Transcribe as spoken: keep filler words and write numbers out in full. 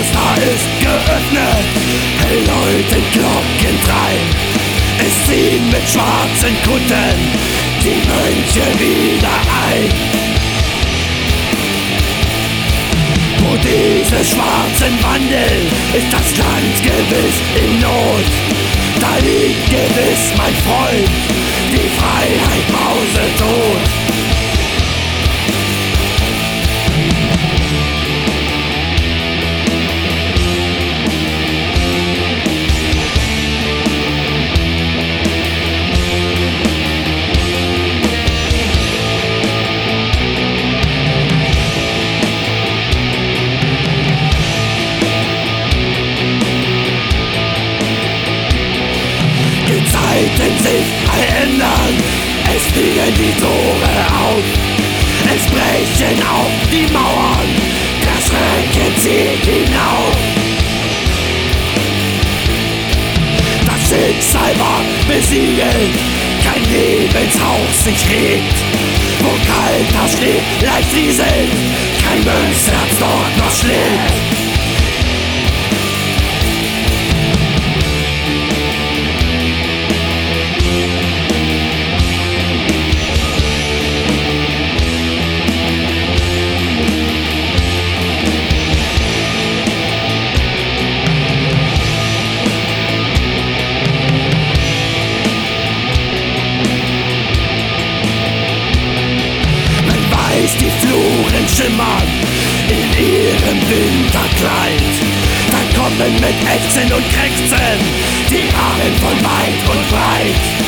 Kloster ist geöffnet, hell läuten Glocken drei. Es ziehen mit schwarzen Kutten die Mönche wieder ein. Wo diese schwarzen wandeln, ist das Land gewiss in Not. Da liegt gewiss, mein Freund, die Freiheit mausetot. Zeiten sich verändern, es fliegen die Tore auf, es brechen auf die Mauern, der Schrecken zieht hinauf. Das Schicksal war besiegelt, kein Lebenshauch sich regt, wo kalter Schnee leicht rieselt, kein Mönchsherz dort noch schlägt. Die Fluren schimmern in ihrem Winterkleid. Dann kommen mit Ächzen und Krächzen die Armen von weit und breit.